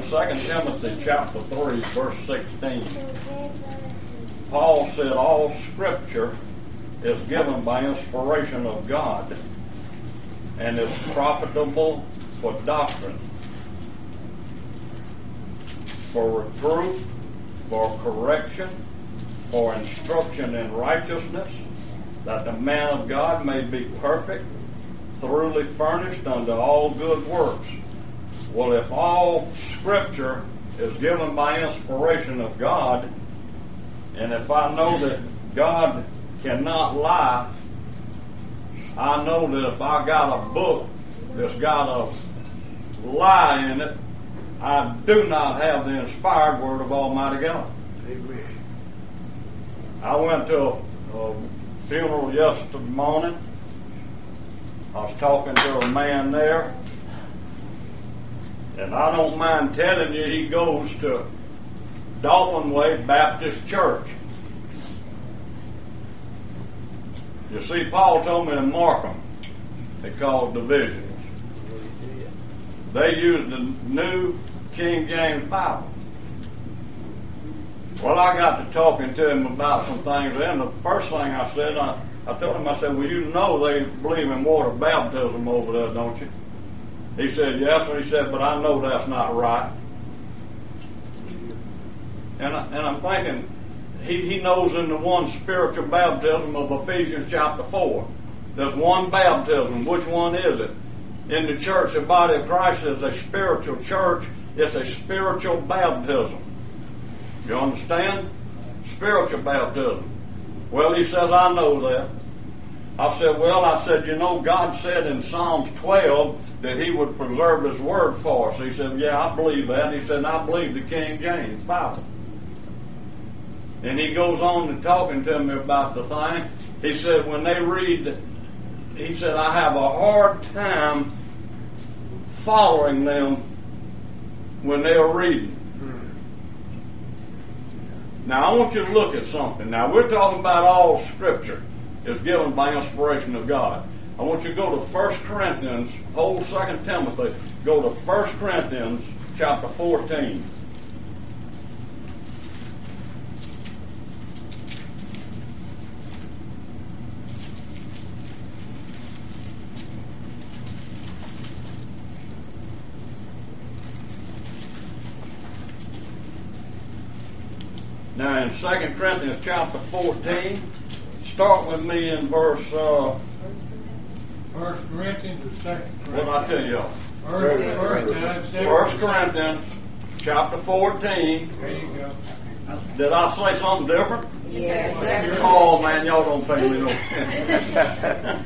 in 2 Timothy chapter 3, verse 16, Paul said, all Scripture is given by inspiration of God and is profitable for doctrine, for reproof, for correction, for instruction in righteousness, that the man of God may be perfect, thoroughly furnished unto all good works. Well, if all Scripture is given by inspiration of God, and if I know that God cannot lie, I know that if I got a book that's got a lie in it, I do not have the inspired Word of Almighty God. Amen. I went to a funeral yesterday morning. I was talking to a man there, and I don't mind telling you, he goes to Dauphin Way Baptist Church. You see, Paul told me in Markham, they called divisions. They used the New King James Bible. Well, I got to talking to him about some things, and the first thing I said, I told him, I said, well, you know they believe in water baptism over there, don't you? He said, yes, and he said, but I know that's not right. And I'm thinking, he knows in the one spiritual baptism of Ephesians chapter 4, there's one baptism. Which one is it? In the church, the body of Christ is a spiritual church. It's a spiritual baptism. You understand? Spiritual baptism. Well, he says, I know that. I said, you know, God said in Psalms 12 that He would preserve His Word for us. He said, yeah, I believe that. He said, and I believe the King James Bible. And he goes on to talking to me about the thing. He said, when they read, he said, I have a hard time following them when they are reading. Now, I want you to look at something. Now, we're talking about all Scripture is given by inspiration of God. I want you to go to 1 Corinthians, whole 2 Timothy, go to 1 Corinthians chapter 14. Now, in 2 Corinthians chapter 14, start with me in verse... 1 Corinthians or 2 Corinthians? What did I tell you? 1 Corinthians chapter 14. There you go. Did I say something different? Yes, sir. Oh, man, y'all don't pay me no attention.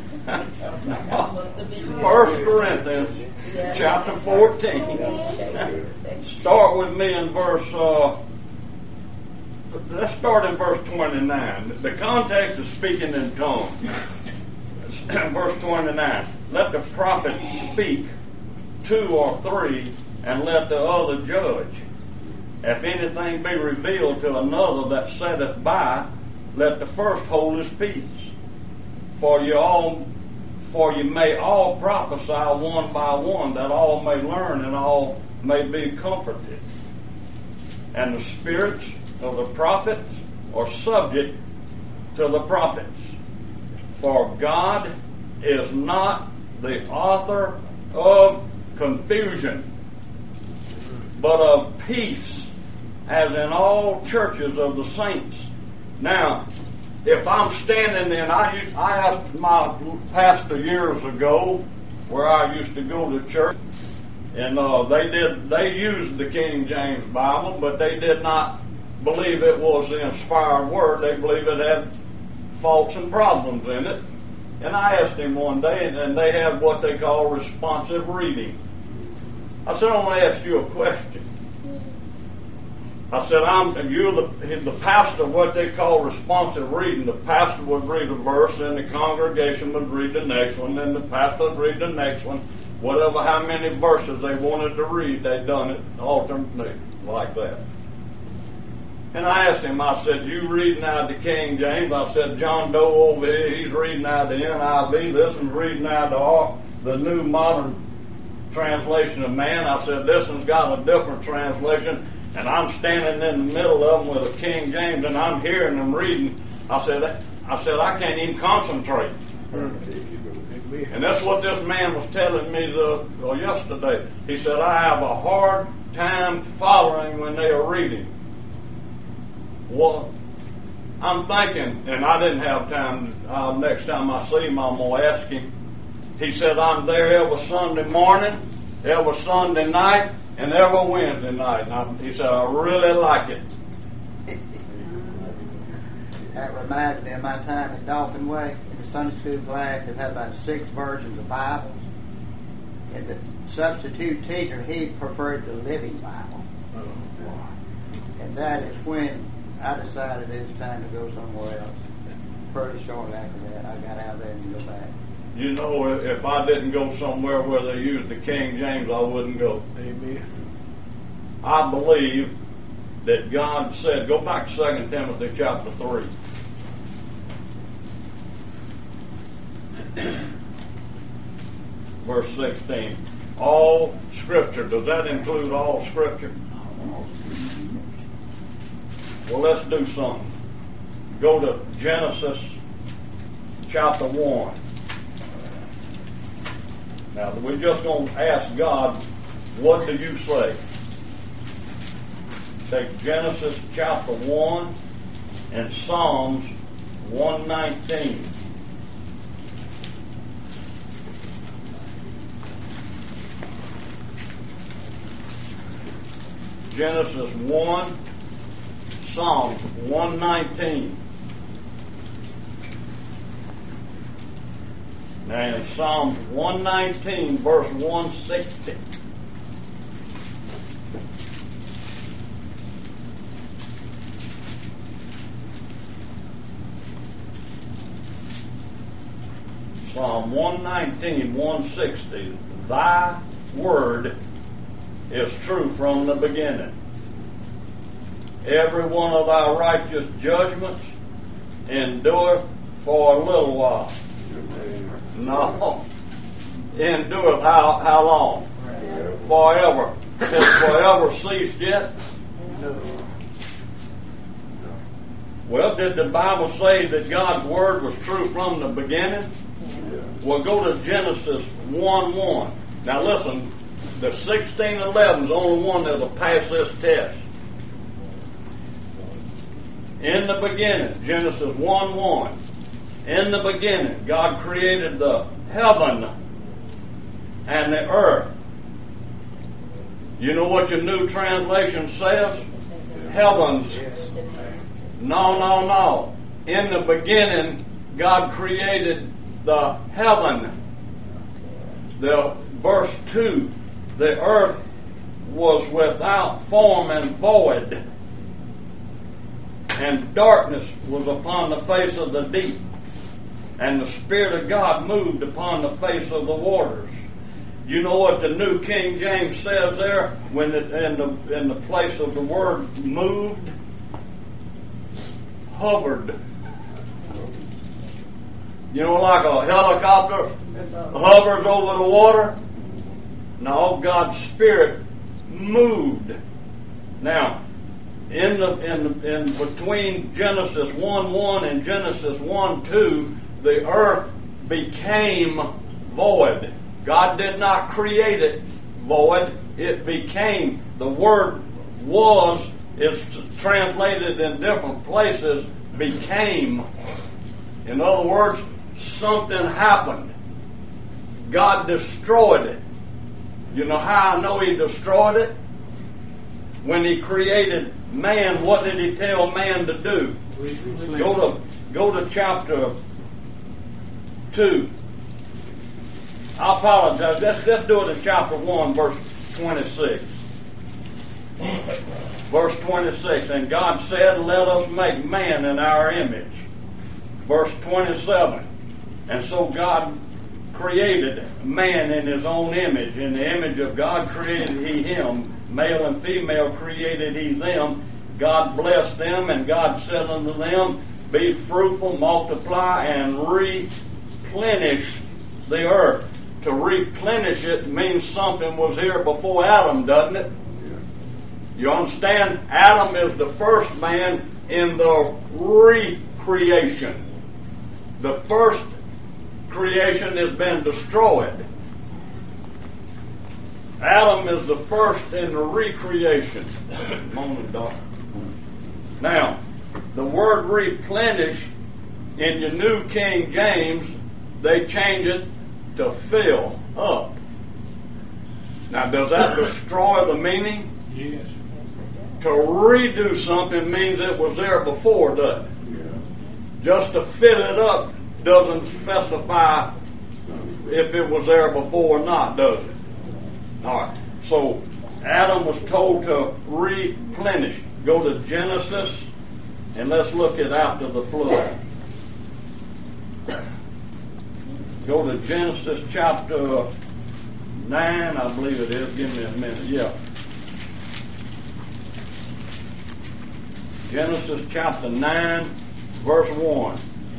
1 Corinthians chapter 14. Start with me in verse... let's start in verse 29. The context is speaking in tongues. Verse 29. Let the prophet speak 2 or 3, and let the other judge. If anything be revealed to another that sitteth by, let the first hold his peace. For you may all prophesy one by one, that all may learn and all may be comforted. And the spirits of the prophets are subject to the prophets. For God is not the author of confusion, but of peace, as in all churches of the saints. Now, if I'm standing in, I asked my pastor years ago where I used to go to church, and they used the King James Bible, but they did not believe it was the inspired word. They believed it had faults and problems in it. And I asked him one day, and they have what they call responsive reading. I said, I want to ask you a question. I said, you're the pastor, what they call responsive reading. The pastor would read a verse, and the congregation would read the next one, then the pastor would read the next one. Whatever, how many verses they wanted to read, they done it alternately like that. And I asked him, I said, you reading out the King James? I said, John Doe over here, he's reading out the NIV. This one's reading out the New Modern translation of man. I said, this one's got a different translation. And I'm standing in the middle of them with a King James, and I'm hearing them reading. I said, I can't even concentrate. And that's what this man was telling me yesterday. He said, I have a hard time following when they are reading. Well, I'm thinking, and I didn't have time, next time I see him, I'm going to ask him. He said, I'm there every Sunday morning, every Sunday night, and every Wednesday night. And he said, I really like it. That reminds me of my time at Dolphin Way. In the Sunday school class, they've had about 6 versions of Bibles. And the substitute teacher, he preferred the Living Bible. And that is when I decided it was time to go somewhere else. Pretty shortly after that, I got out there and go back. You know, if I didn't go somewhere where they used the King James, I wouldn't go. Amen. I believe that God said, go back to 2 Timothy chapter 3. Verse 16. All Scripture. Does that include all Scripture? Well, let's do something. Go to Genesis chapter 1. Now, we're just going to ask God, what do you say? Take Genesis chapter 1 and Psalms 119. Genesis 1, Psalms 119. Now in Psalms 119, verse 160. Psalm 119, 160. Thy word is true from the beginning. Every one of thy righteous judgments endureth for a little while. No. Endureth how long? Forever. Has forever ceased yet? Well, did the Bible say that God's word was true from the beginning? Well, go to Genesis 1:1. Now listen, the 1611 is the only one that'll pass this test. In the beginning, Genesis 1:1. In the beginning, God created the heaven and the earth. You know what your new translation says? Heavens. No. In the beginning, God created the heaven. The verse 2, the earth was without form and void, and darkness was upon the face of the deep, and the Spirit of God moved upon the face of the waters. You know what the New King James says there when in the place of the word moved? Hovered. You know, like a helicopter hovers over the water? No, God's Spirit moved. Now, in between Genesis 1:1 and Genesis 1:2, the earth became void. God did not create it void. It became. The word was is translated in different places, became. In other words, something happened. God destroyed it. You know how I know He destroyed it? When He created man, what did He tell man to do? Go to chapter 2. I apologize. Let's do it in chapter 1, verse 26. Verse 26. And God said, let us make man in our image. Verse 27. And so God created man in His own image. In the image of God created He him. Male and female created He them. God blessed them, and God said unto them, be fruitful, multiply, and replenish the earth. to replenish it means something was here before Adam, doesn't it? You understand? Adam is the first man in the recreation. The first creation has been destroyed. Adam is the first in the recreation. Moment, Doc. Now, the word replenish in your New King James, they change it to fill up. Now, does that destroy the meaning? Yes. To redo something means it was there before, doesn't it? Just to fill it up doesn't specify if it was there before or not, does it? All right. So Adam was told to replenish. Go to Genesis and let's look at after the flood. Go to Genesis chapter 9, I believe it is. Give me a minute. Yeah. Genesis chapter 9, verse 1.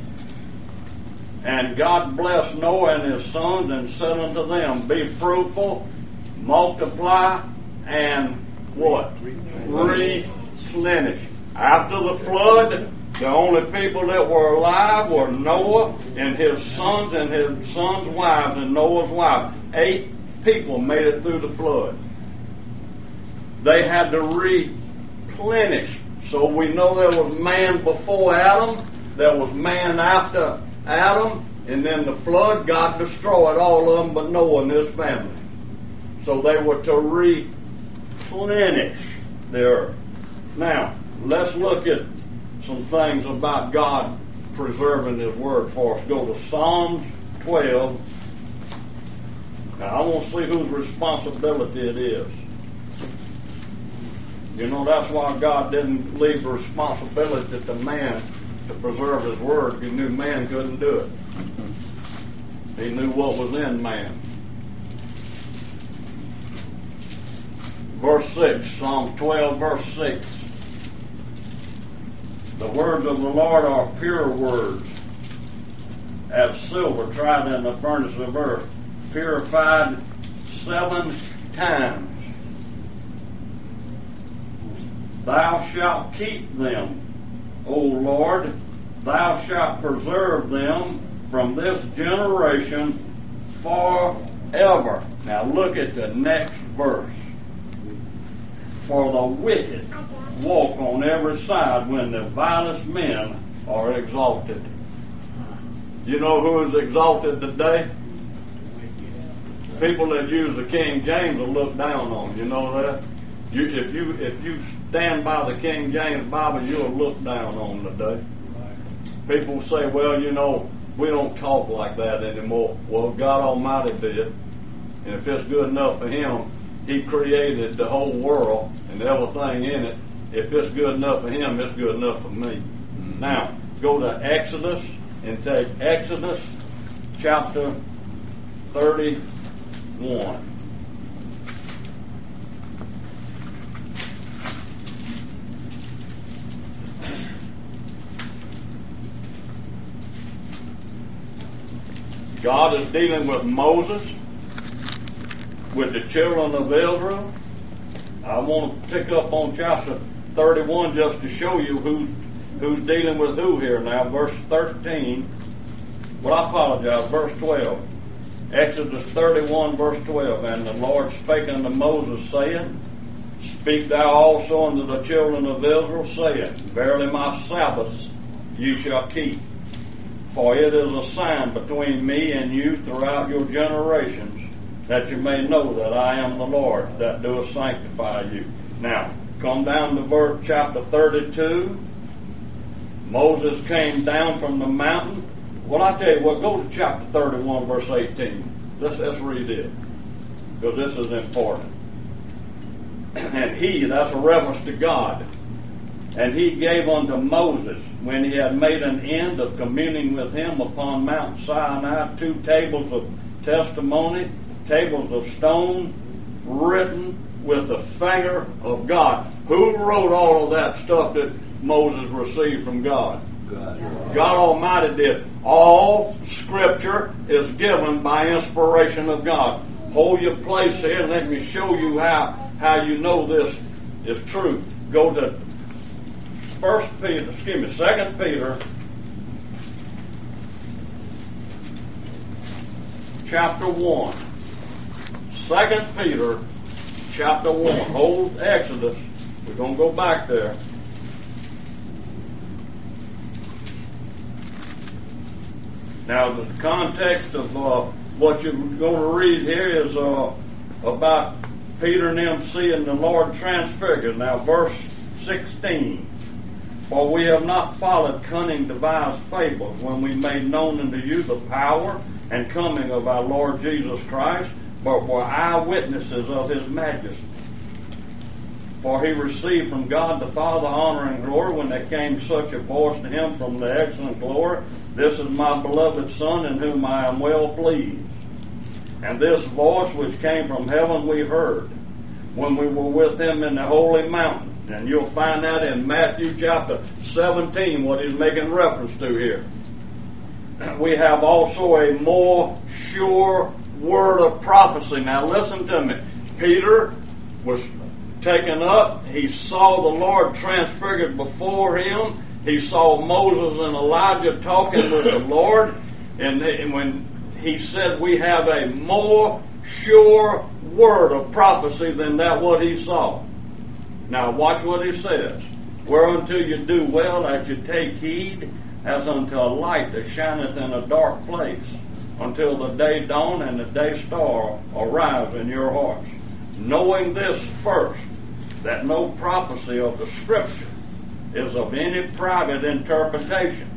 And God blessed Noah and his sons and said unto them, be fruitful, multiply, and what? Replenish. After the flood, the only people that were alive were Noah and his sons wives and Noah's wife. 8 people made it through the flood. They had to replenish. So we know there was man before Adam, there was man after Adam, and then the flood, God destroyed all of them but Noah and his family. So they were to replenish the earth. Now, let's look at some things about God preserving His Word for us. Go to Psalms 12. Now, I want to see whose responsibility it is. You know, that's why God didn't leave the responsibility to man to preserve His Word. He knew man couldn't do it. He knew what was in man. Verse 6, Psalm 12, verse 6. The words of the Lord are pure words, as silver tried in the furnace of earth, purified 7 times. Thou shalt keep them, O Lord, thou shalt preserve them from this generation forever. Now look at the next verse. For the wicked walk on every side when the vilest men are exalted. You know who is exalted today? People that use the King James will look down on. You know that? If you stand by the King James Bible, you'll look down on today. People say, well, you know, we don't talk like that anymore. Well, God Almighty did. And if it's good enough for Him, He created the whole world and everything in it. If it's good enough for Him, it's good enough for me. Mm-hmm. Now, go to Exodus and take Exodus chapter 31. God is dealing with Moses, with the children of Israel. I want to pick up on chapter 31 just to show you who's dealing with who here now. Verse 13. Well, I apologize. Verse 12. Exodus 31, verse 12. And the Lord spake unto Moses, saying, Speak thou also unto the children of Israel, saying, Verily my Sabbaths you shall keep. For it is a sign between me and you throughout your generations, that you may know that I am the Lord that doeth sanctify you. Now, come down to verse chapter 32. Moses came down from the mountain. Well, I tell you what, go to chapter 31, verse 18. Let's read it, because this is important. And he, that's a reference to God, and he gave unto Moses, when he had made an end of communing with him upon Mount Sinai, 2 tables of testimony, tables of stone, written with the finger of God. Who wrote all of that stuff that Moses received from God? God Almighty did. All Scripture is given by inspiration of God. Hold your place here and let me show you how you know this is true. Go to 2 Peter chapter 1. 2 Peter chapter 1. Hold Exodus. We're going to go back there. Now, the context of what you're going to read here is about Peter and them seeing the Lord transfigured. Now, verse 16. For we have not followed cunning devised fables when we made known unto you the power and coming of our Lord Jesus Christ, but were eyewitnesses of his majesty. For he received from God the Father honor and glory when there came such a voice to him from the excellent glory, This is my beloved Son in whom I am well pleased. And this voice which came from heaven we heard when we were with him in the holy mountain. And you'll find that in Matthew chapter 17, what he's making reference to here. We have also a more sure word of prophecy. Now listen to me. Peter was taken up. He saw the Lord transfigured before him. He saw Moses and Elijah talking with the Lord. And when he said we have a more sure word of prophecy than that what he saw. Now watch what he says. Whereunto you do well that you take heed, as unto a light that shineth in a dark place, until the day dawn and the day star arise in your hearts. Knowing this first, that no prophecy of the Scripture is of any private interpretation.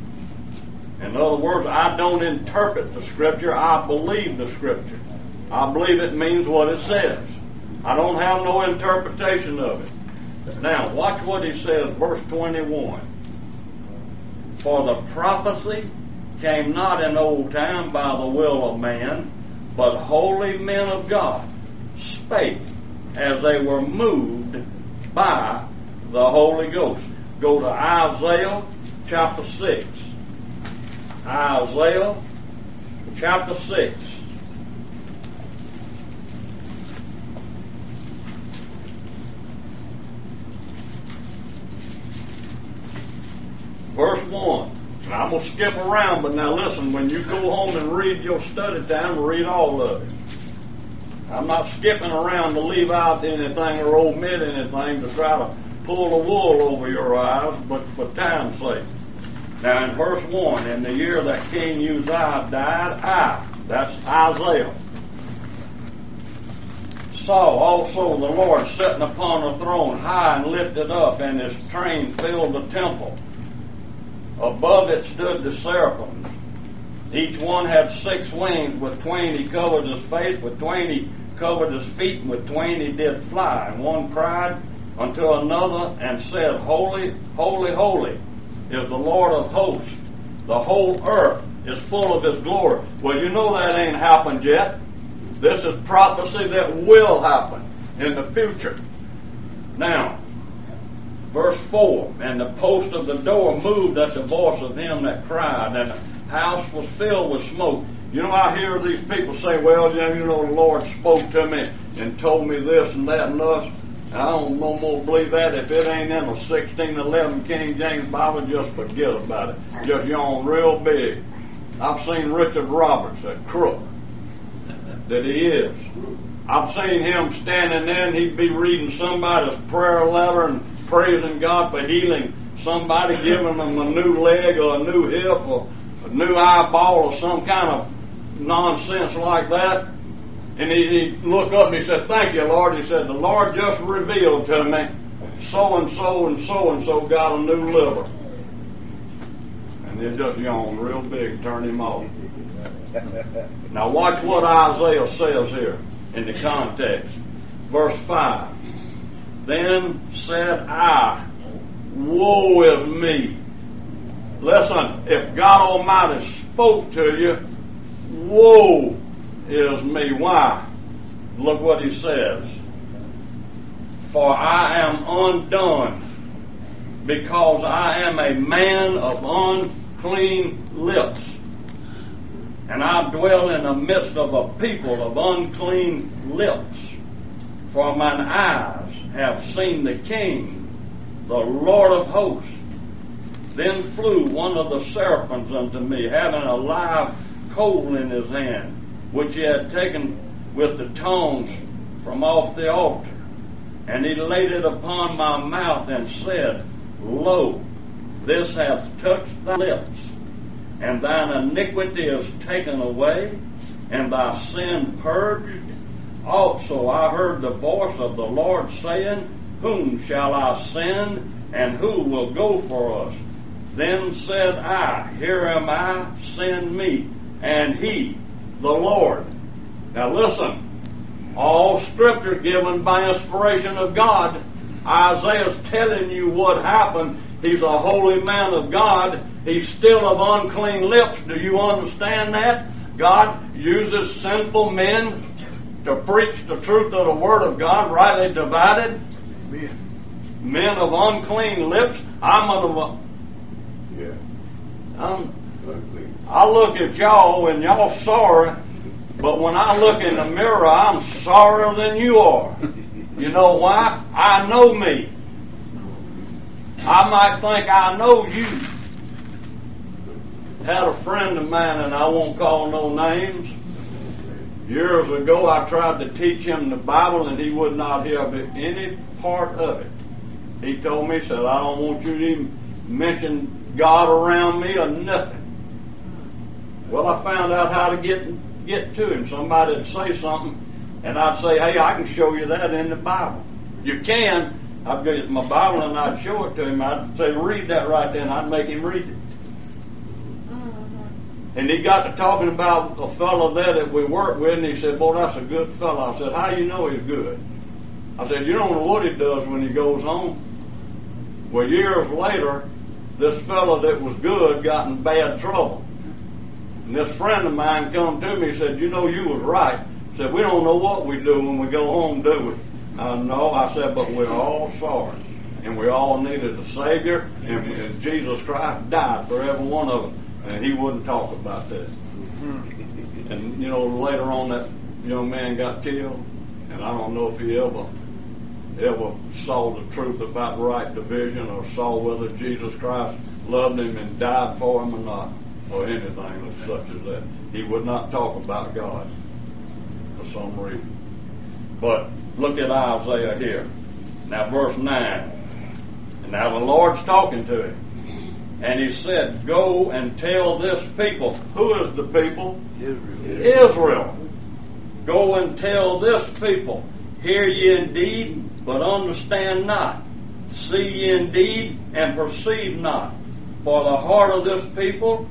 In other words, I don't interpret the Scripture, I believe the Scripture. I believe it means what it says. I don't have no interpretation of it. Now, watch what he says, verse 21. For the prophecy came not in old time by the will of man, but holy men of God spake as they were moved by the Holy Ghost. Go to Isaiah chapter 6. Isaiah chapter 6. Verse 1. And I'm going to skip around, but now listen, when you go home and read your study time, read all of it. I'm not skipping around to leave out anything or omit anything to try to pull the wool over your eyes, but for time's sake. Now in verse 1, in the year that King Uzziah died, that's Isaiah, saw also the Lord sitting upon a throne high and lifted up, and his train filled the temple. Above it stood the seraphims. Each one had 6 wings. With twain he covered his face, with twain he covered his feet, and with twain he did fly. And one cried unto another and said, Holy, holy, holy is the Lord of hosts. The whole earth is full of his glory. Well, you know that ain't happened yet. This is prophecy that will happen in the future. Now, verse 4, and the post of the door moved at the voice of him that cried, and the house was filled with smoke. You know, I hear these people say, well, you know, the Lord spoke to me and told me this and that and thus. I don't no more believe that. If it ain't in the 1611 King James Bible, just forget about it. Just yawn real big. I've seen Richard Roberts, a crook that he is. I've seen him standing there and he'd be reading somebody's prayer letter and praising God for healing somebody, giving them a new leg or a new hip or a new eyeball or some kind of nonsense like that. And he'd look up and he said, thank you, Lord. He said, the Lord just revealed to me so-and-so and so-and-so got a new liver. And they just yawned real big and turned him off. Now watch what Isaiah says here in the context. Verse 5. Then said I, woe is me. Listen, if God Almighty spoke to you, woe is me. Why? Look what he says. For I am undone because I am a man of unclean lips, and I dwell in the midst of a people of unclean lips. For mine eyes have seen the King, the Lord of hosts. Then flew one of the seraphims unto me, having a live coal in his hand, which he had taken with the tongs from off the altar. And he laid it upon my mouth and said, Lo, this hath touched thy lips, and thine iniquity is taken away, and thy sin purged. Also I heard the voice of the Lord saying, Whom shall I send, and who will go for us? Then said I, Here am I, send me. And he, the Lord. Now listen, all Scripture given by inspiration of God. Isaiah's telling you what happened. He's a holy man of God. He's still of unclean lips. Do you understand that? God uses sinful men to preach the truth of the Word of God, rightly divided. Men of unclean lips. I look at y'all and y'all sorry, but when I look in the mirror, I'm sorrier than you are. You know why? I know me. I might think I know you. Had a friend of mine, and I won't call no names. Years ago, I tried to teach him the Bible, and he would not hear any part of it. He told me, he said, I don't want you to even mention God around me or nothing. Well, I found out how to get to him. Somebody would say something, and I'd say, hey, I can show you that in the Bible. You can. I'd get my Bible and I'd show it to him. I'd say, read that right then. I'd make him read it. And he got to talking about a fellow there that we worked with, and he said, boy, that's a good fellow. I said, how you know he's good? I said, you don't know what he does when he goes home. Well, years later, this fellow that was good got in bad trouble. And this friend of mine come to me and said, you know, you was right. He said, we don't know what we do when we go home, do we? No, I said, but we're all sorry. And we all needed a Savior, and Jesus Christ died for every one of us. And he wouldn't talk about that. And, you know, later on that young man got killed, and I don't know if he ever saw the truth about right division or saw whether Jesus Christ loved him and died for him or not, or anything such as that. He would not talk about God for some reason. But look at Isaiah here. Now verse 9. And now the Lord's talking to him. And he said, go and tell this people. Who is the people? Israel. Go and tell this people. Hear ye indeed, but understand not. See ye indeed, and perceive not. For the heart of this people,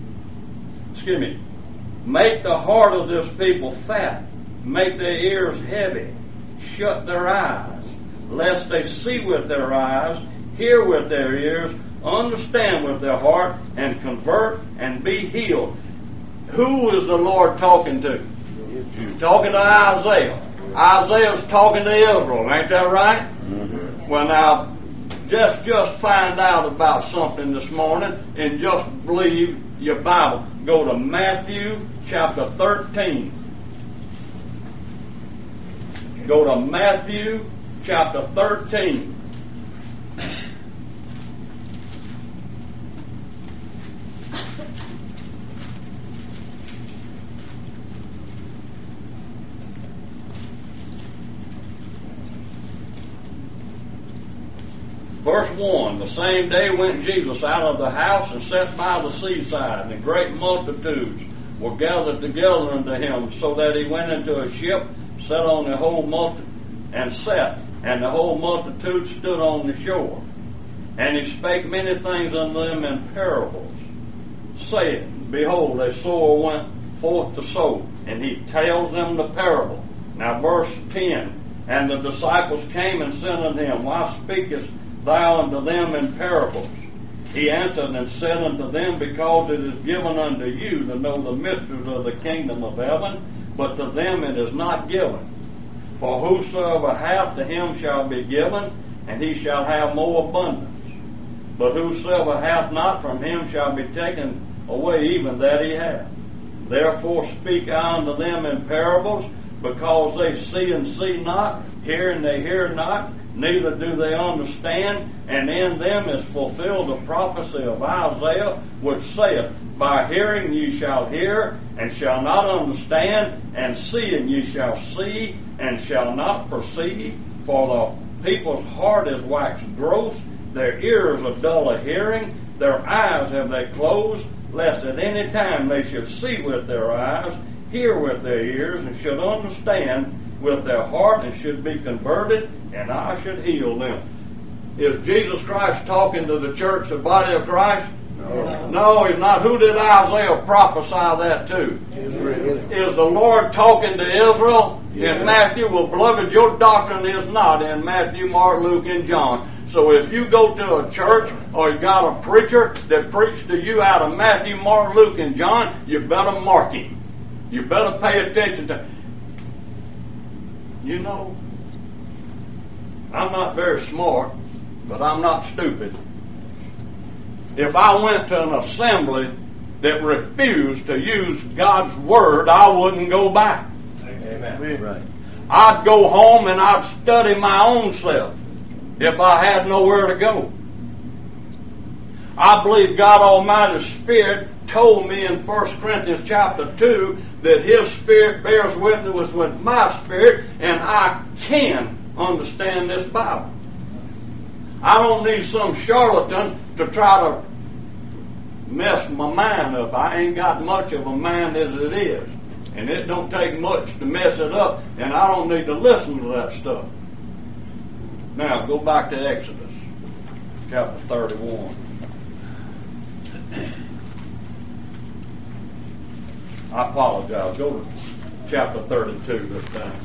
make the heart of this people fat. Make their ears heavy. Shut their eyes, lest they see with their eyes, hear with their ears, understand with their heart, and convert and be healed. Who is the Lord talking to? He's talking to Isaiah. Isaiah's talking to Israel, ain't that right? Mm-hmm. Well, now, just find out about something this morning and just believe your Bible. Go to Matthew chapter 13. Go to Matthew chapter 13. Verse 1, the same day went Jesus out of the house and sat by the seaside, and great multitudes were gathered together unto him, so that he went into a ship, sat on the whole multitude, and the whole multitude stood on the shore. And he spake many things unto them in parables, saying, Behold, a sower went forth to sow, and he tells them the parable. Now verse 10, and the disciples came and said unto him, Why speakest thou unto them in parables? He answered and said unto them, Because it is given unto you to know the mysteries of the kingdom of heaven, but to them it is not given. For whosoever hath, to him shall be given, and he shall have more abundance. But whosoever hath not, from him shall be taken away even that he hath. Therefore speak I unto them in parables, because they see and see not, hear and they hear not, neither do they understand. And in them is fulfilled the prophecy of Isaiah, which saith, By hearing ye shall hear, and shall not understand, and seeing ye shall see, and shall not perceive. For the people's heart is waxed gross, their ears are dull of hearing, their eyes have they closed, lest at any time they should see with their eyes, hear with their ears, and should understand with their heart, and should be converted, and I should heal them. Is Jesus Christ talking to the church, the body of Christ? No, he's not. Who did Isaiah prophesy that to? Israel. Is the Lord talking to Israel? Yeah. In Matthew? Well, beloved, your doctrine is not in Matthew, Mark, Luke, and John. So if you go to a church or you got a preacher that preached to you out of Matthew, Mark, Luke, and John, you better mark him. You better pay attention to. You know, I'm not very smart, but I'm not stupid. If I went to an assembly that refused to use God's Word, I wouldn't go back. Amen. Right. I'd go home and I'd study my own self if I had nowhere to go. I believe God Almighty's Spirit told me in 1 Corinthians chapter 2 that His Spirit bears witness with my spirit, and I can understand this Bible. I don't need some charlatan to try to mess my mind up. I ain't got much of a mind as it is. And it don't take much to mess it up, and I don't need to listen to that stuff. Now, go back to Exodus, chapter 31. I apologize. Go to chapter 32 this time.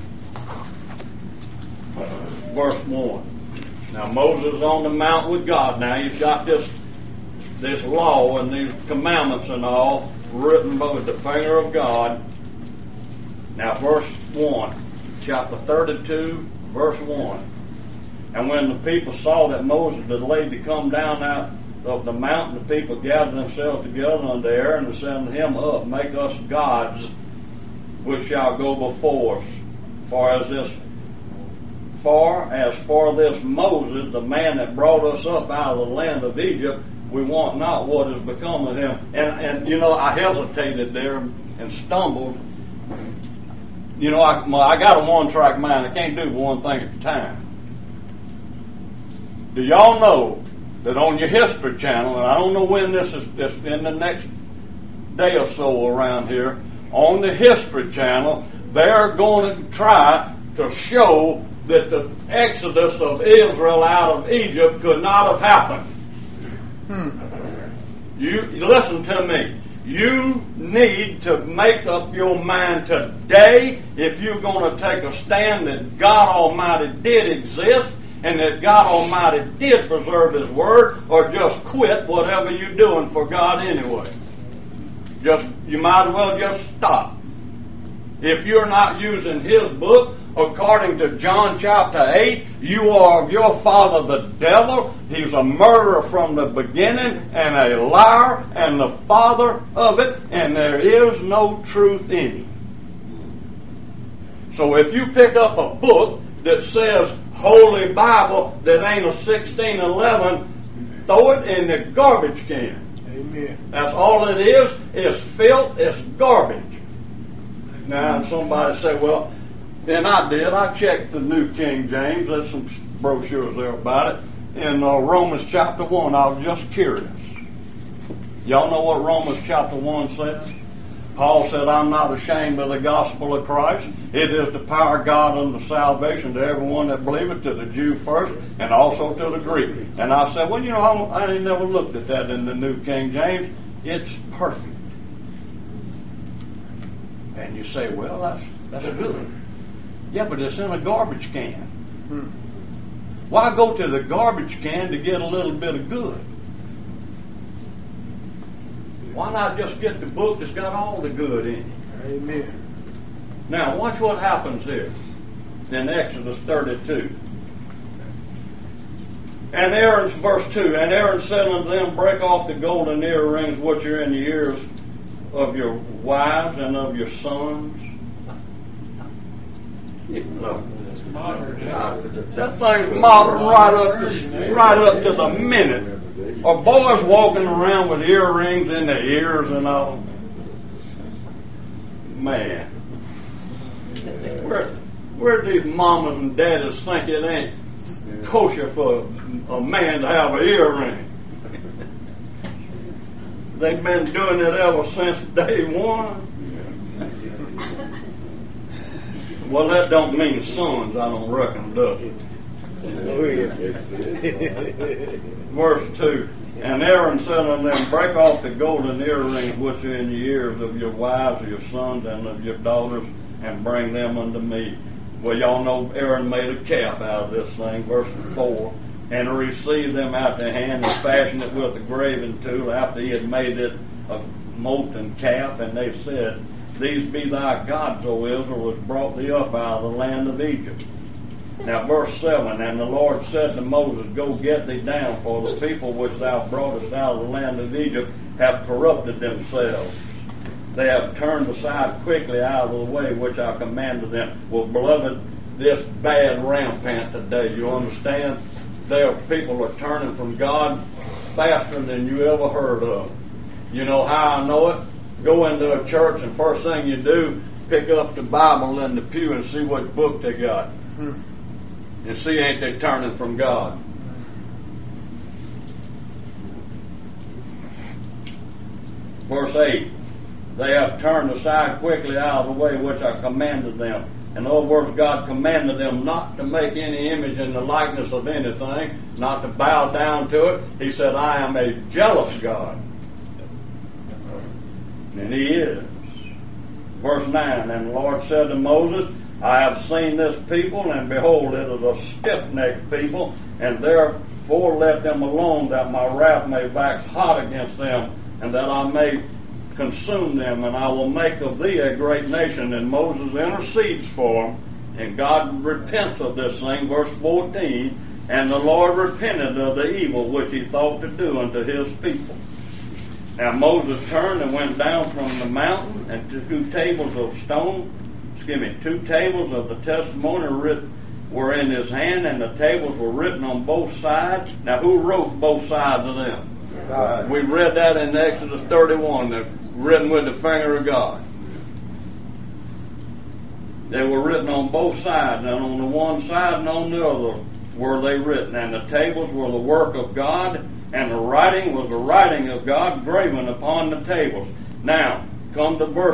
Verse 1. Now, Moses is on the mount with God. Now, he's got this law and these commandments and all written with the finger of God. Now, verse 1, chapter 32, verse 1. And when the people saw that Moses delayed to come down out of the mountain, the people gathered themselves together unto Aaron and said unto him, Up, make us gods which shall go before us. For this Moses, the man that brought us up out of the land of Egypt, we want not what has become of him. And you know, I hesitated there and stumbled. You know, I got a one-track mind. I can't do one thing at a time. Do y'all know that on your History Channel, and I don't know when this is in the next day or so around here, on the History Channel, they're going to try to show that the exodus of Israel out of Egypt could not have happened. You listen to me. You need to make up your mind today if you're going to take a stand that God Almighty did exist and that God Almighty did preserve His Word, or just quit whatever you're doing for God anyway. You might as well just stop. If you're not using His book, according to John chapter 8, you are of your father the devil. He's a murderer from the beginning and a liar and the father of it, and there is no truth in him. So if you pick up a book that says Holy Bible that ain't a 1611, throw it in the garbage can. Amen. That's all it is. It's filth. It's garbage. Now somebody say, well, and I did. I checked the New King James. There's some brochures there about it. In Romans chapter 1, I was just curious. Y'all know what Romans chapter 1 says? Paul said, I'm not ashamed of the gospel of Christ. It is the power of God unto salvation to everyone that believeth, to the Jew first, and also to the Greek. And I said, well, you know, I ain't never looked at that in the New King James. It's perfect. And you say, well, that's good. Yeah, but it's in a garbage can. Why go to the garbage can to get a little bit of good? Why not just get the book that's got all the good in it? Amen. Now, watch what happens here in Exodus 32. And Aaron's verse 2, and Aaron said unto them, break off the golden earrings which are in the ears of your wives and of your sons. That thing's modern right up to the minute. Are boys walking around with earrings in their ears and all? Man. Where do these mamas and daddies think it ain't kosher for a man to have an earring? They've been doing it ever since day one. Well, that don't mean sons, I don't reckon, does it? Verse 2, and Aaron said unto them, break off the golden earrings which are in the ears of your wives, of your sons, and of your daughters, and bring them unto me. Well, y'all know Aaron made a calf out of this thing, verse 4, and received them out the hand and fashioned it with a graving tool after he had made it a molten calf, and they said, these be thy gods, O Israel, which brought thee up out of the land of Egypt. Now verse 7, and the Lord said to Moses, go get thee down, for the people which thou broughtest out of the land of Egypt have corrupted themselves. They have turned aside quickly out of the way which I commanded them. Well, beloved, this bad rampant today, you understand? There are people are turning from God faster than you ever heard of. You know how I know it? Go into a church and first thing you do, pick up the Bible in the pew and see what book they got. And see, ain't they turning from God? Verse 8, they have turned aside quickly out of the way which I commanded them. In other words, God commanded them not to make any image in the likeness of anything, not to bow down to it. He said, I am a jealous God. And he is. Verse 9, and the Lord said to Moses, I have seen this people, and behold, it is a stiff-necked people, and therefore let them alone, that my wrath may wax hot against them, and that I may consume them, and I will make of thee a great nation. And Moses intercedes for them, and God repents of this thing. Verse 14, and the Lord repented of the evil which he thought to do unto his people. Now Moses turned and went down from the mountain, and two tables of the testimony were in his hand, and the tables were written on both sides. Now who wrote both sides of them? God. We read that in Exodus 31, they're written with the finger of God. They were written on both sides, and on the one side and on the other were they written. And the tables were the work of God, and the writing was the writing of God graven upon the tables. Now, come to verse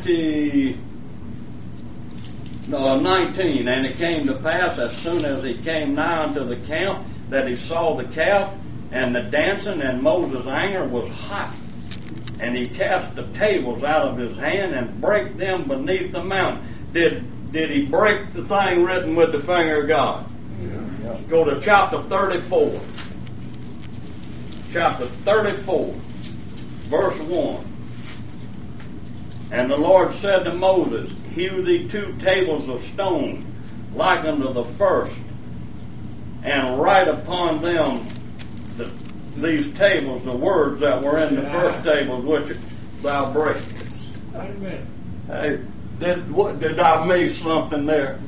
19. And it came to pass, as soon as he came nigh unto the camp, that he saw the calf and the dancing, and Moses' anger was hot. And he cast the tables out of his hand and brake them beneath the mountain. Did he break the thing written with the finger of God? Yeah. Go to chapter 34. Chapter 34, verse 1. And the Lord said to Moses, hew thee 2 tables of stone, like unto the first, and write upon them these tables the words that were in the first tables which thou breakest. Wait a minute. Hey, did I miss something there?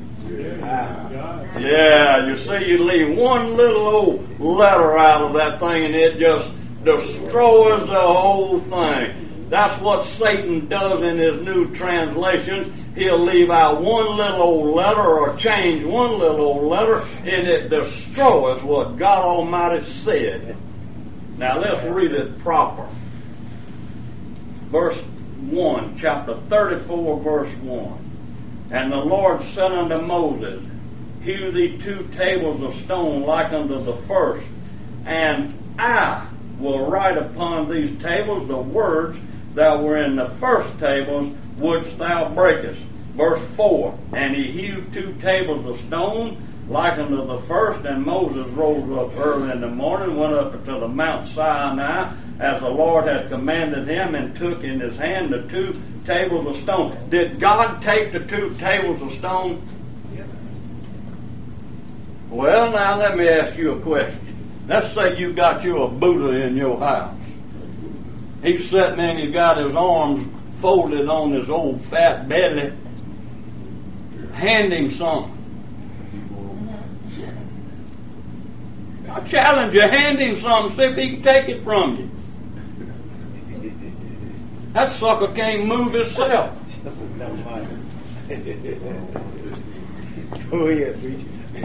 Yeah, you see, you leave one little old letter out of that thing and it just destroys the whole thing. That's what Satan does in his new translations. He'll leave out one little old letter or change one little old letter, and it destroys what God Almighty said. Now let's read it proper. Verse 1, chapter 34, verse 1. And the Lord said unto Moses, hew thee 2 tables of stone like unto the first, and I will write upon these tables the words that were in the first tables which thou breakest. Verse 4, and he hewed 2 tables of stone like unto the first, and Moses rose up early in the morning, went up to the Mount Sinai, as the Lord had commanded him, and took in his hand the 2 tables of stone. Did God take the 2 tables of stone? Well, now let me ask you a question. Let's say you got you a Buddha in your house. He's sitting there and he's got his arms folded on his old fat belly. Hand him something. I challenge you, hand him something, see if he can take it from you. That sucker can't move himself. Go ahead, preacher.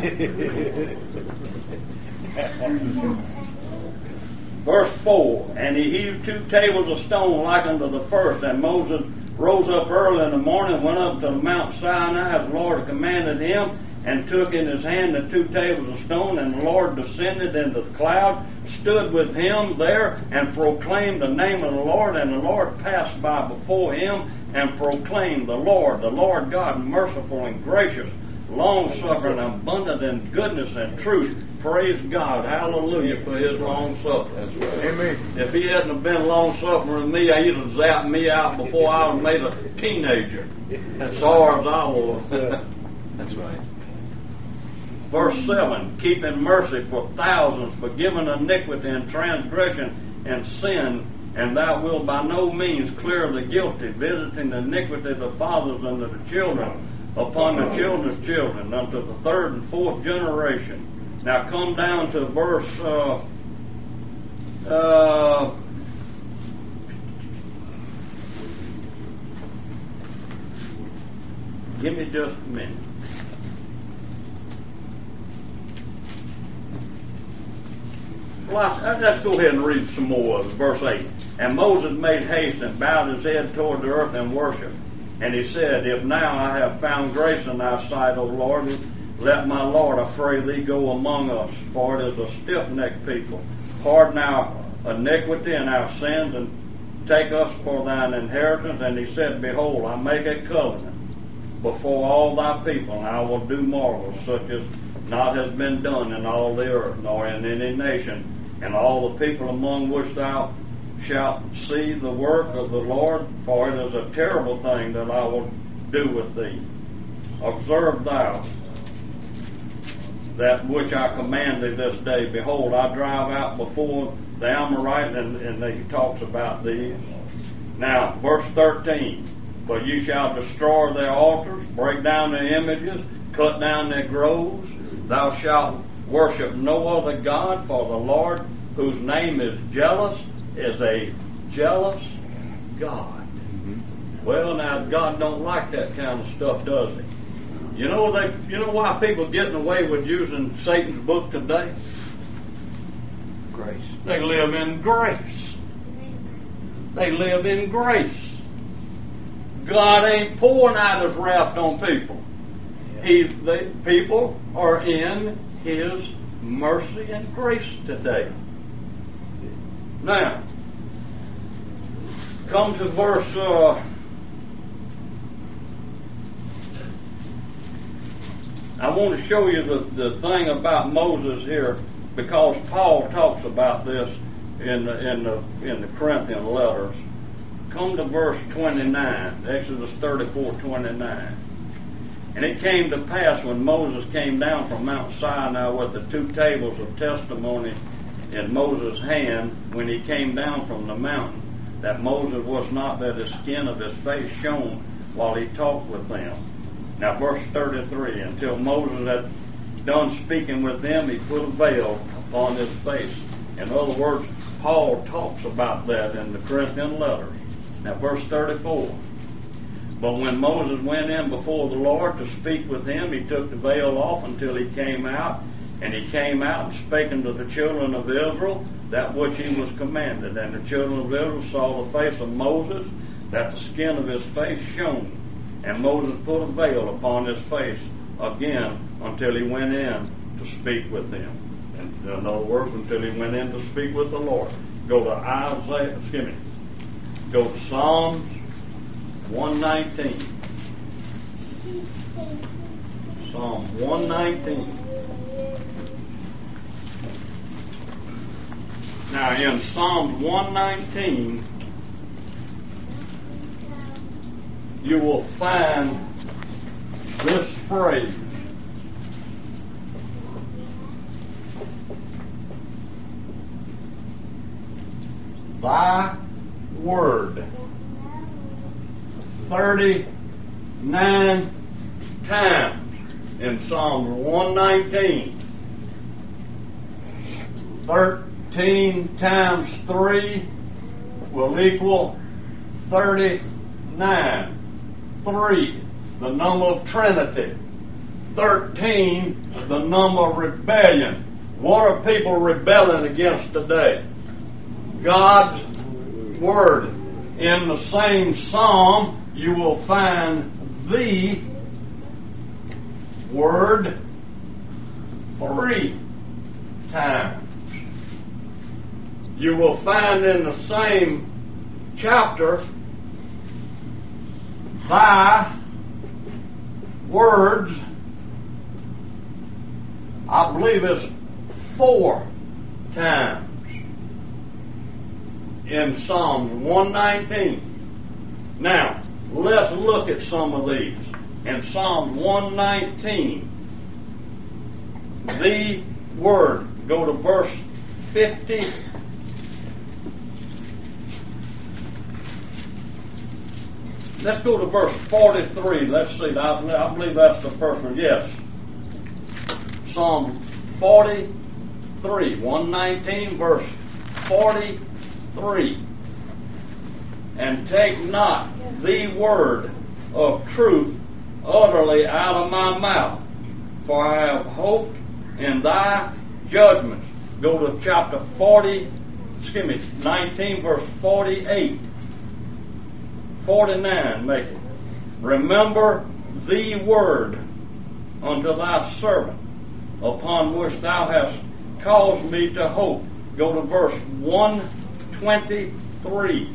Verse 4, and he heaved 2 tables of stone like unto the first, and Moses rose up early in the morning, went up to Mount Sinai as the Lord had commanded him, and took in his hand the 2 tables of stone, and the Lord descended into the cloud, stood with him there, and proclaimed the name of the Lord, and the Lord passed by before him, and proclaimed, the Lord God, merciful and gracious, long-suffering, abundant in goodness and truth. Praise God. Hallelujah for his long-suffering. Right. Amen. If he hadn't have been long-suffering with me, he'd have zapped me out before I was made a teenager. As far as I was. That's right. Verse 7, keeping mercy for thousands, forgiving iniquity and transgression and sin, and thou wilt by no means clear the guilty, visiting the iniquity of the fathers unto the children, upon the children's children, unto the 3rd and 4th generation. Now come down to verse give me just a minute. Well, let's go ahead and read some more of it. Verse 8. And Moses made haste and bowed his head toward the earth and worshiped. And he said, If now I have found grace in thy sight, O Lord, let my Lord, I pray thee, go among us, for it is a stiff-necked people. Pardon our iniquity and our sins, and take us for thine inheritance. And he said, Behold, I make a covenant before all thy people, and I will do marvels such as not has been done in all the earth, nor in any nation. And all the people among which thou shalt see the work of the Lord, for it is a terrible thing that I will do with thee. Observe thou that which I command thee this day. Behold, I drive out before the Amorite, and he talks about these. Now, verse 13, But you shall destroy their altars, break down their images, cut down their groves. Thou shalt worship no other God, for the Lord, whose name is jealous, is a jealous God. Mm-hmm. Well, now God don't like that kind of stuff, does he? You know why people are getting away with using Satan's book today? Grace. They live in grace. They live in grace. God ain't pouring out his wrath on people. People are in his mercy and grace today. Now, come to verse I want to show you the thing about Moses here, because Paul talks about this in the Corinthian letters. Come to verse 29, Exodus 34:29. And it came to pass when Moses came down from Mount Sinai with the 2 tables of testimony in Moses' hand, when he came down from the mountain, that Moses was not, that the skin of his face shone while he talked with them. Now verse 33, until Moses had done speaking with them, he put a veil upon his face. In other words, Paul talks about that in the Corinthian letters. Now verse 34, but when Moses went in before the Lord to speak with him, he took the veil off until he came out. And he came out and spake unto the children of Israel that which he was commanded. And the children of Israel saw the face of Moses, that the skin of his face shone. And Moses put a veil upon his face again until he went in to speak with them. And in other words, until he went in to speak with the Lord. Go to Go to Psalms 119. Psalm 119. Now in Psalms 119, you will find this phrase. thy word. 39 times in Psalm 119. 13 times 3 will equal 39. 3, the number of Trinity. 13, the number of rebellion. What are people rebelling against today? God's Word. In the same psalm, you will find the word 3 times. You will find in the same chapter thy words, I believe it's 4 times in Psalm 119. Now, let's look at some of these. In Psalm 119, the word, go to verse 50. Let's go to verse 43. Let's see. I believe that's the first one. Yes. Psalm 43, 119, verse 43. And take not the word of truth utterly out of my mouth, for I have hoped in thy judgments. Go to chapter 19, verse 48. 49, make it. Remember the word unto thy servant, upon which thou hast caused me to hope. Go to verse 123.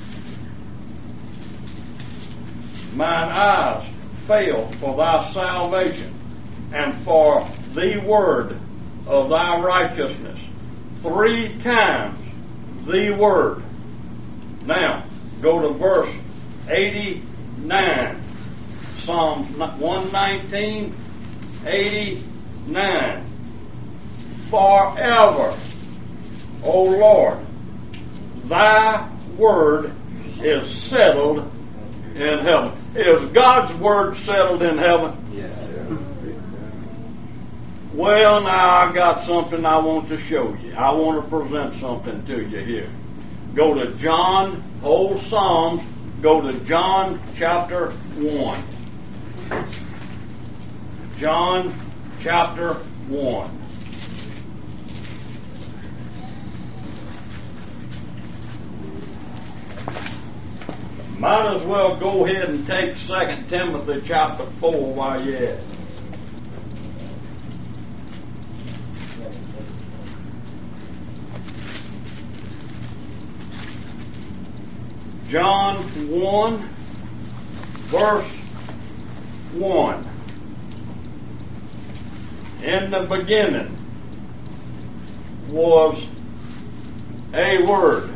Mine eyes fail for thy salvation, and for the word of thy righteousness. 3 times the word. Now, go to verse 89. Psalm 119, 89. Forever, O Lord, thy word is settled in heaven. Is God's word settled in heaven? Yeah. Well, now I got something I want to show you. I want to present something to you here. Go to John, whole Psalms, go to John chapter 1. John chapter 1. Might as well go ahead and take 2 Timothy chapter 4 while you're at it. John 1, verse 1. In the beginning was a word.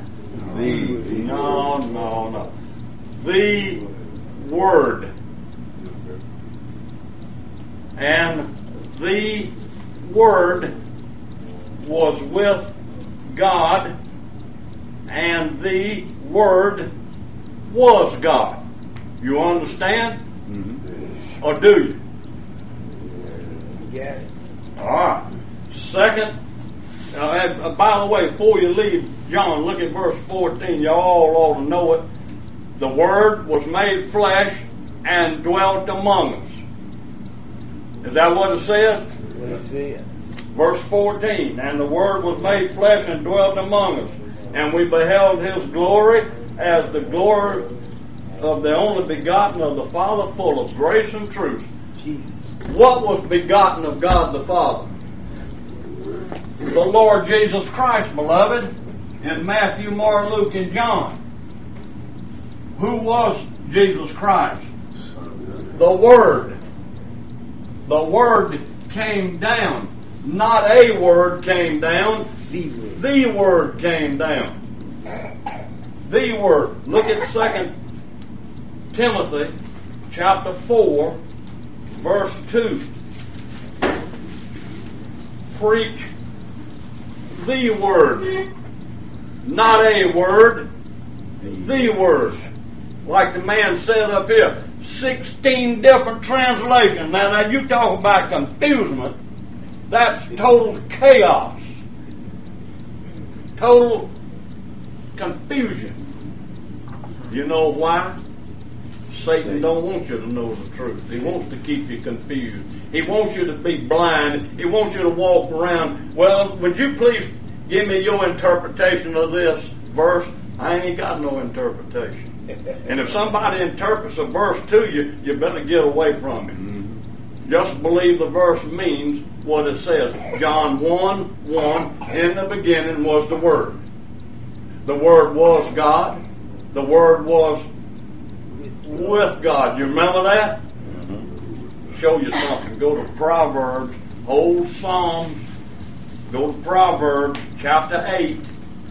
No. The Word. And the Word was with God, and the Word was God. You understand? Mm-hmm. Or do you? Yeah. All right. Second, by the way, before you leave John, look at verse 14. You all ought to know it. The Word was made flesh and dwelt among us. Is that what it says? That's it. Verse 14. And the Word was made flesh and dwelt among us. And we beheld His glory as the glory of the only begotten of the Father, full of grace and truth. Jesus. What was begotten of God the Father? The Lord Jesus Christ, beloved, in Matthew, Mark, Luke, and John. Who was Jesus Christ? The Word. The Word came down. Not a word came down. The Word came down. The Word. Look at 2 Timothy chapter 4, verse 2. Preach the Word. Not a word, the word. Like the man said up here, 16 different translations. Now you talk about confusion. That's total chaos. Total confusion. You know why? Satan don't want you to know the truth. He wants to keep you confused. He wants you to be blind. He wants you to walk around. Well, would you please give me your interpretation of this verse? I ain't got no interpretation. And if somebody interprets a verse to you, you better get away from it. Just believe the verse means what it says. John 1:1, in the beginning was the Word. The Word was God. The Word was with God. You remember that? Show you something. Go to Proverbs, old Psalms. Go to Proverbs chapter 8.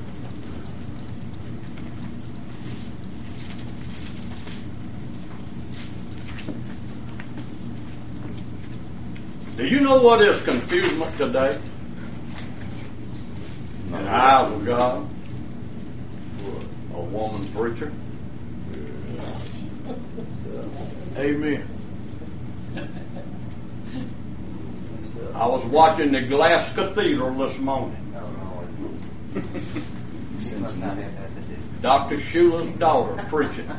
Do you know what is confusion today? In the eyes of God? A woman preacher? Amen. I was watching the Glass Cathedral this morning. Dr. Shula's daughter preaching.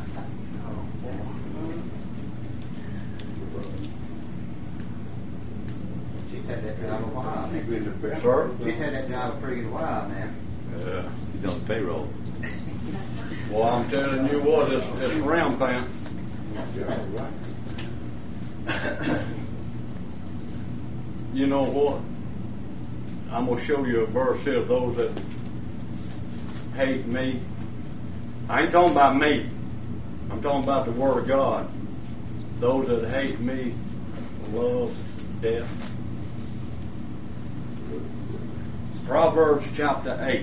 She's had that job a while. Sir? She's had that job a pretty good while now. Yeah. He's on the payroll. Well, I'm telling you what, it's rampant. You know what? I'm going to show you a verse here. Those that hate me. I ain't talking about me. I'm talking about the Word of God. Those that hate me love death. Proverbs chapter 8.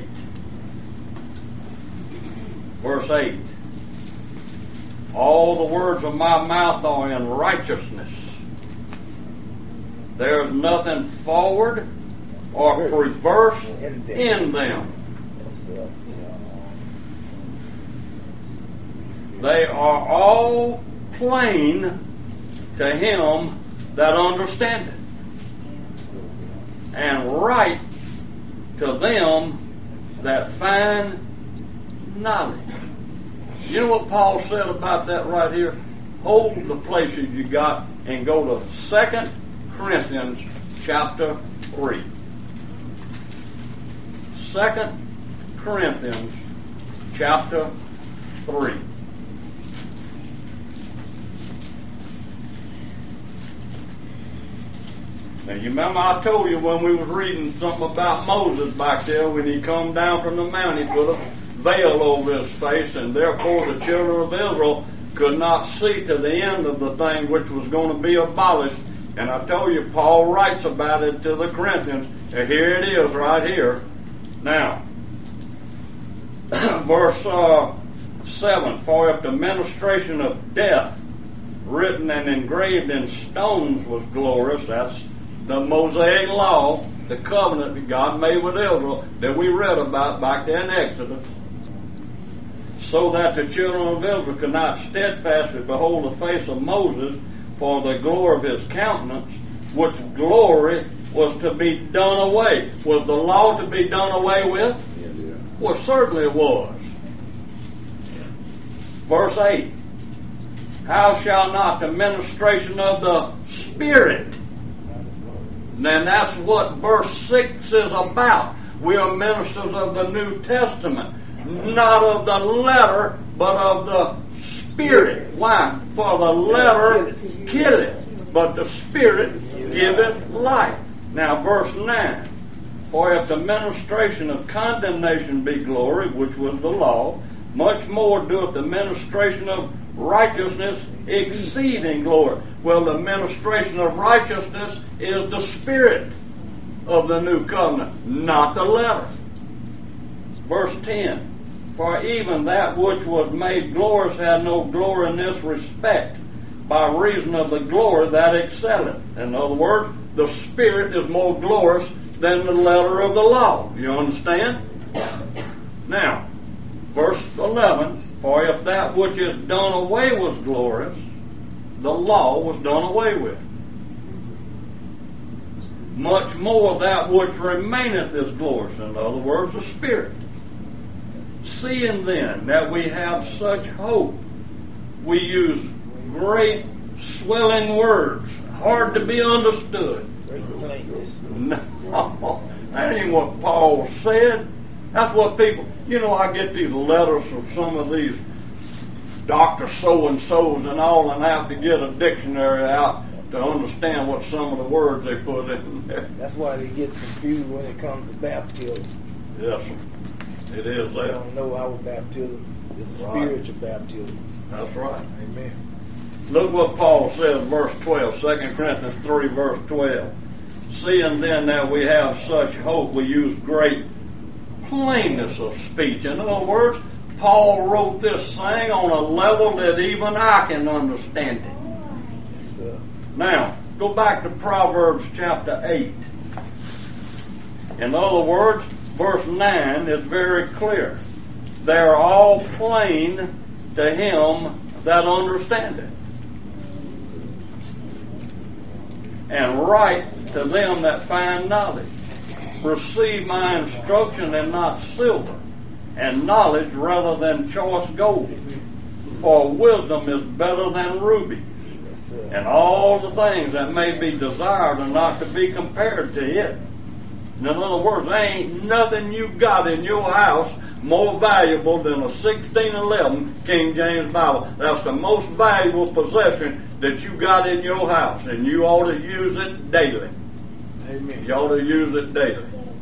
Verse 8. All the words of my mouth are in righteousness. There is nothing forward or perverse in them. They are all plain to him that understandeth, and right to them that find knowledge. You know what Paul said about that right here? Hold the places you got and go to 2 Corinthians chapter 3. 2 Corinthians chapter 3. Now you remember I told you when we was reading something about Moses back there, when he come down from the mountain, he put a veil over his face, and therefore the children of Israel could not see to the end of the thing which was going to be abolished. And I told you Paul writes about it to the Corinthians, and here it is right here. Now, verse 7, for if the ministration of death written and engraved in stones was glorious, that's the Mosaic law, the covenant that God made with Israel that we read about back there in Exodus, so that the children of Israel could not steadfastly behold the face of Moses for the glory of his countenance, which glory was to be done away. Was the law to be done away with? Yes. Well, certainly it was. Verse 8, how shall not the ministration of the Spirit? Then that's what verse 6 is about. We are ministers of the New Testament, not of the letter, but of the Spirit. Why? For the letter killeth, but the Spirit giveth life. Now verse 9, for if the ministration of condemnation be glory, which was the law, much more doeth the ministration of righteousness exceeding glory. Well, the ministration of righteousness is the Spirit of the new covenant, not the letter. Verse 10, for even that which was made glorious had no glory in this respect, by reason of the glory that excelleth. In other words, the Spirit is more glorious than the letter of the law. You understand? Now, verse 11, for if that which is done away was glorious, the law was done away with. Much more that which remaineth is glorious. In other words, the Spirit. Seeing then that we have such hope, we use great swelling words, hard to be understood. No, that ain't what Paul said. That's what people, I get these letters from some of these Dr. So-and-sos and all, and I have to get a dictionary out to understand what some of the words they put in there. That's why they get confused when it comes to baptism. Yes, sir. It is They that. don't know our baptism is a Right. spiritual baptism. That's right. Amen. Look what Paul says, verse 12, 2 Corinthians 3, verse 12. Seeing then that we have such hope, we use great plainness of speech. In other words, Paul wrote this thing on a level that even I can understand it. Now, go back to Proverbs chapter 8. In other words, verse 9 is very clear. They are all plain to him that understandeth, and right to them that find knowledge. Receive my instruction and not silver, and knowledge rather than choice gold. For wisdom is better than rubies, and all the things that may be desired are not to be compared to it. In other words, there ain't nothing you got in your house more valuable than a 1611 King James Bible. That's the most valuable possession that you got in your house, and you ought to use it daily. Amen. You ought to use it daily.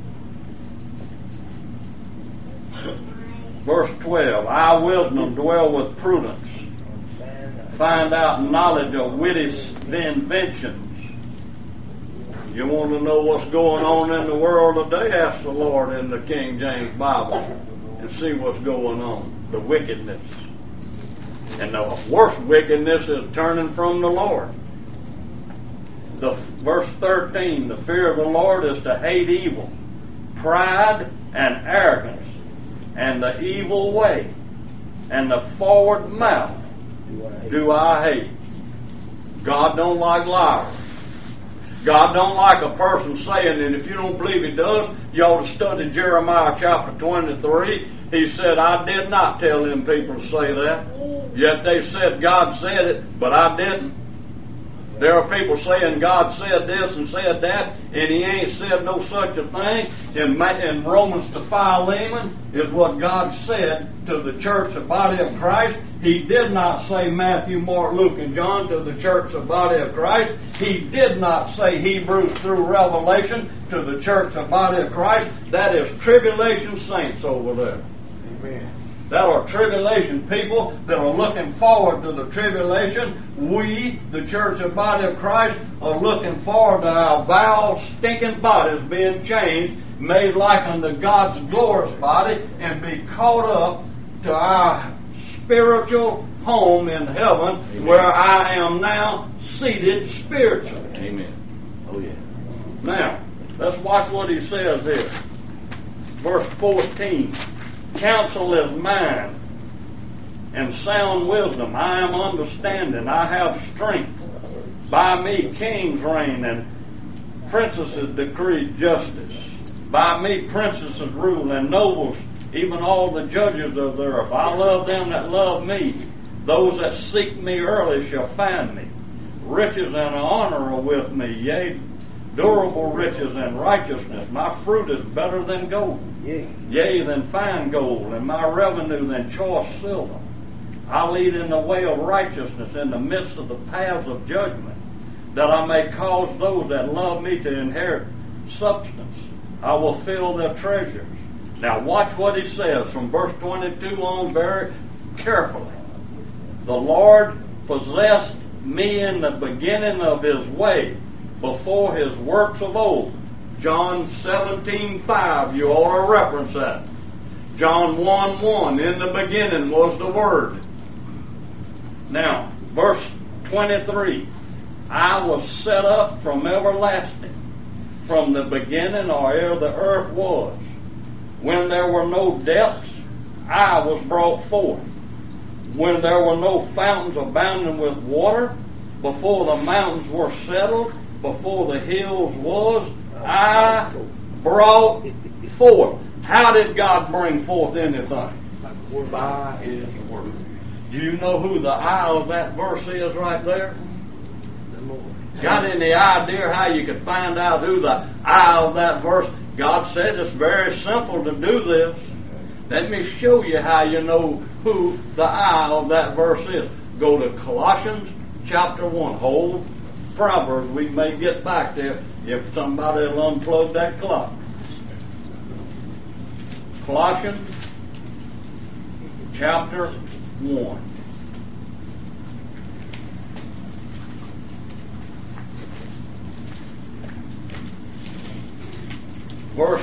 Verse 12, I wisdom dwell with prudence. Find out knowledge of witty inventions. You want to know what's going on in the world today? Ask the Lord in the King James Bible and see what's going on. The wickedness. And the worst wickedness is turning from the Lord. Verse 13, the fear of the Lord is to hate evil, pride and arrogance, and the evil way, and the forward mouth do I hate. God don't like liars. God don't like a person saying, and if you don't believe he does, you ought to study Jeremiah chapter 23. He said, I did not tell them people to say that. Yet they said God said it, but I didn't. There are people saying God said this and said that, and he ain't said no such a thing. In Romans to Philemon is what God said to the church, the body of Christ. He did not say Matthew, Mark, Luke, and John to the church, the body of Christ. He did not say Hebrews through Revelation to the church, the body of Christ. That is tribulation saints over there. Amen. That are tribulation people that are looking forward to the tribulation. We, the church and body of Christ, are looking forward to our vile, stinking bodies being changed, made like unto God's glorious body, and be caught up to our spiritual home in heaven. Amen. Where I am now seated spiritually. Amen. Oh, yeah. Now, let's watch what he says here. Verse 14. Counsel is mine, and sound wisdom. I am understanding. I have strength. By me kings reign, and princesses decree justice. By me princesses rule, and nobles, even all the judges of the earth. I love them that love me. Those that seek me early shall find me. Riches and honor are with me, yea, durable riches and righteousness. My fruit is better than gold, yea, than fine gold, and my revenue than choice silver. I lead in the way of righteousness in the midst of the paths of judgment, that I may cause those that love me to inherit substance. I will fill their treasures. Now watch what he says from verse 22 on very carefully. The Lord possessed me in the beginning of his way, before his works of old. John 17:5, you ought to reference that. John 1:1, in the beginning was the Word. Now, verse 23, I was set up from everlasting, from the beginning or ere the earth was. When there were no depths, I was brought forth. When there were no fountains abounding with water, before the mountains were settled, before the hills was, I brought forth. How did God bring forth anything? By His Word. Do you know who the I of that verse is right there? The Lord. Got any idea how you could find out who the I of that verse? God said it's very simple to do this. Let me show you how you know who the I of that verse is. Go to Colossians chapter 1. Hold Proverbs. We may get back there if somebody will unplug that clock. Colossians chapter 1. Verse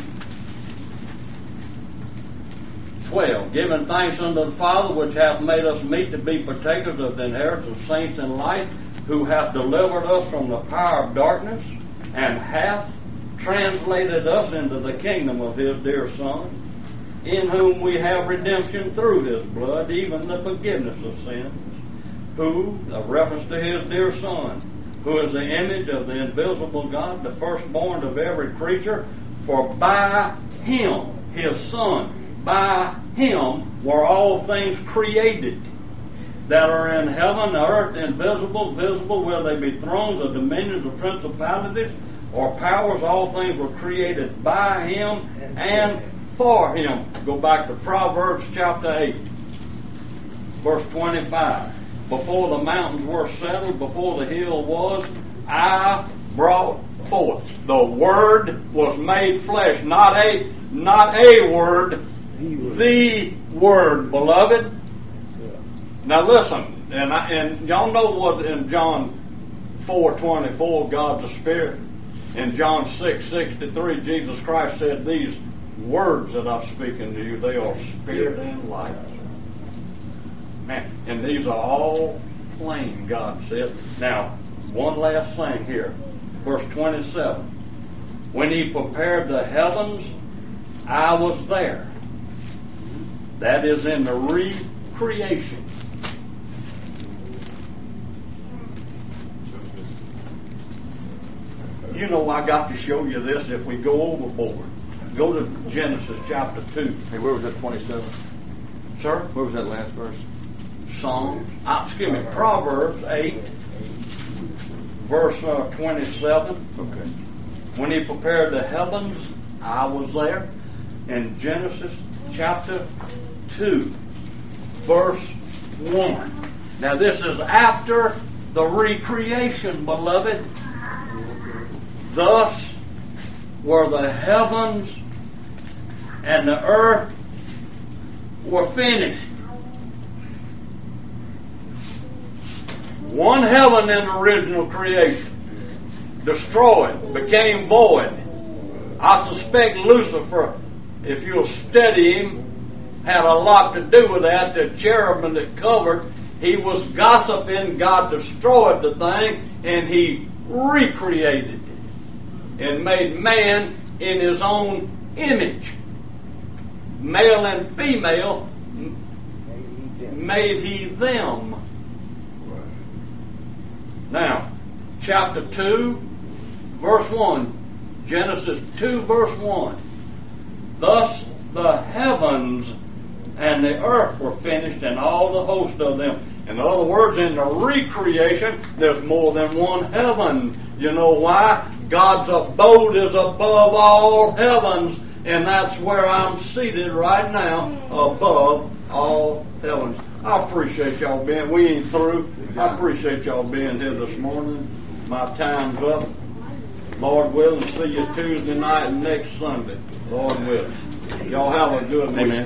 12. Giving thanks unto the Father, which hath made us meet to be partakers of the inheritance of saints in light, who hath delivered us from the power of darkness, and hath translated us into the kingdom of His dear Son, in whom we have redemption through His blood, even the forgiveness of sins, who, a reference to His dear Son, who is the image of the invisible God, the firstborn of every creature, for by Him, His Son, by Him were all things created, that are in heaven, earth, invisible, visible, whether they be thrones or dominions or principalities or powers, all things were created by Him and for Him. Go back to Proverbs chapter 8, verse 25. Before the mountains were settled, before the hill was, I brought forth. The Word was made flesh, not a word, the Word, beloved. Now listen, and y'all know what in John 4:24, God's a spirit. In John 6:63, Jesus Christ said, these words that I'm speaking to you, they are spirit and life. Man, and these are all plain, God said. Now, one last thing here. Verse 27. When He prepared the heavens, I was there. That is in the recreation. You know I got to show you this if we go overboard. Go to Genesis chapter 2. Hey, where was that 27? Sir? Where was that last verse? Proverbs 8, verse 27. Okay. When He prepared the heavens, I was there. In Genesis chapter 2, verse 1. Now this is after the recreation, beloved. Thus were the heavens and the earth were finished. One heaven in the original creation destroyed, became void. I suspect Lucifer, if you'll study him, had a lot to do with that. The cherubim that covered, he was gossiping. God destroyed the thing, and He recreated it and made man in His own image. Male and female made He them. Now, chapter 2, verse 1. Genesis 2, verse 1. Thus the heavens and the earth were finished, and all the host of them. In other words, in the recreation, there's more than one heaven. You know why? God's abode is above all heavens, and that's where I'm seated right now, above all heavens. I appreciate y'all being, we ain't through. I appreciate y'all being here this morning. My time's up. Lord willing, see you Tuesday night and next Sunday. Lord willing. Y'all have a good week.